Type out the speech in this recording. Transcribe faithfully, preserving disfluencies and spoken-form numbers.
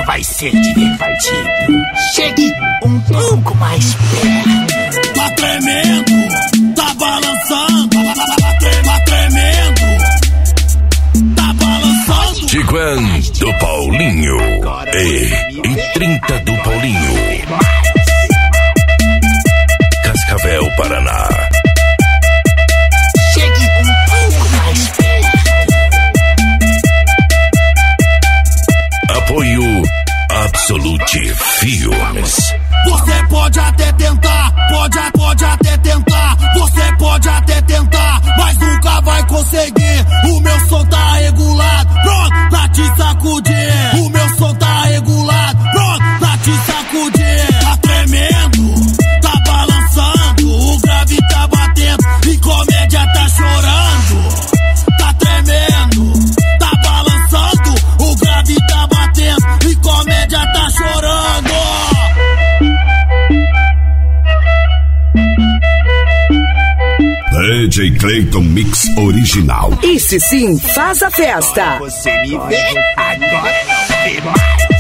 isso vai ser divertido. Chegue um pouco mais perto. Tá tremendo, tá balançando, tá tremendo, tá balançando. Tiguan do Paulinho e, e trinta do Paulinho. Cascavel, Paraná. Chegue um pouco mais perto. Apoio Absolute Filmes. Você pode até tentar, pode, pode até tentar. Você pode até tentar, mas nunca vai conseguir. O meu som tá regulado, pronto pra te sacudir. O meu som tá regulado, pronto pra te sacudir. Tá tremendo, tá balançando, o grave tá batendo e comédia tá chorando. Tá tremendo, tá balançando, o grave tá batendo e comédia tá chorando. D J Clayton Mix Original. Esse sim faz a festa. Você me vê, agora não vê mais.